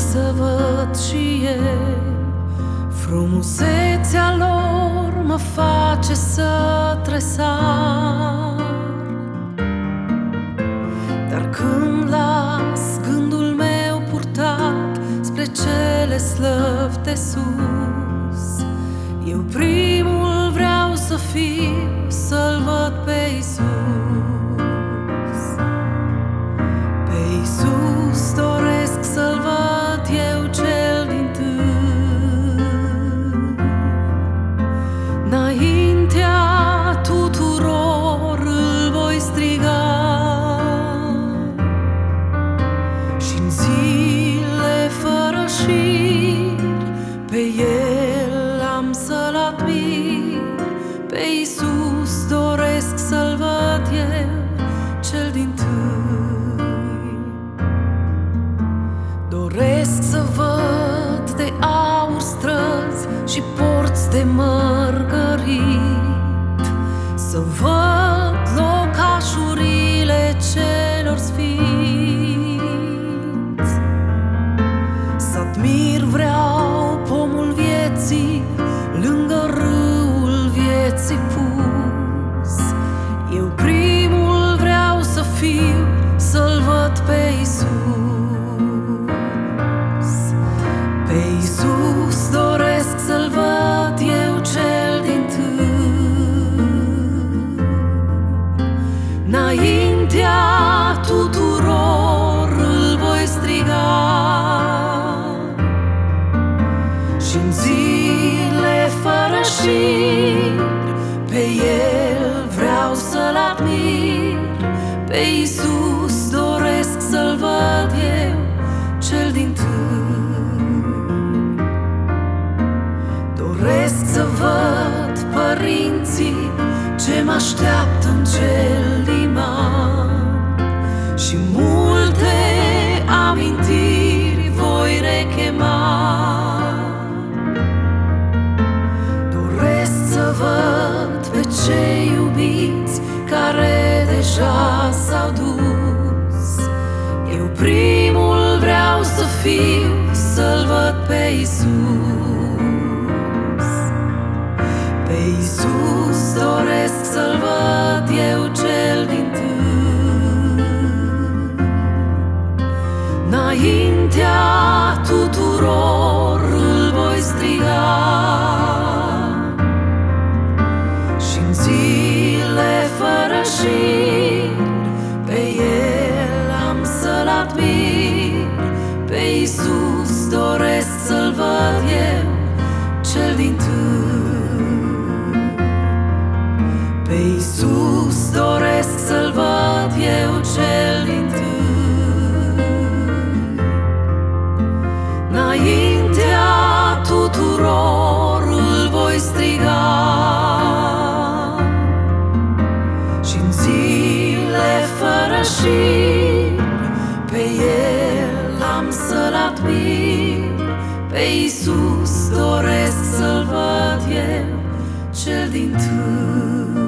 să văd și eu. Frumusețea lor mă face să tresar, dar când las gândul meu purtat spre cele slăvi de sus, eu primul vreau să fiu, să-L văd pe Iisus. Pe Iisus doresc să-L văd eu cel din-tâi. Înaintea tuturor îl voi striga, și-n zile fără șir pe El am să-L admir. Pe Iisus doresc să-L văd eu cel din-tâi. Doresc să văd de aur străzi și porți de mărgărit, să văd locașurile celor sfinți, să admir vreau pomul vieții lângă râul vieții pus. Eu primul vreau să fiu, să-L văd pe Iisus. Pe Iisus doresc să-L văd eu cel din-tâi. Înaintea tuturor îl voi striga, și-n zile fără șir pe El vreau să-L admir. Pe Iisus doresc să-L văd eu cel din-tâi. Doresc să văd părinții ce mă așteaptă în cel liman, și multe amintiri voi rechema. Doresc să văd pe cei iubiți care deja s-au dus. Eu primul vreau să fiu, să-L văd pe Iisus. Pe Iisus doresc să-L văd eu cel din-tâi. Înaintea tuturor îl voi striga, și-n zile fără șir pe El am să-L admir. Pe Iisus doresc să-L văd eu cel din-tâi. Pe Iisus doresc să-L văd eu cel din-tâi. Înaintea tuturor îl voi striga, și-n zile fără șir pe El am să-L admir. Pe Iisus doresc să-L văd eu cel din-tâi.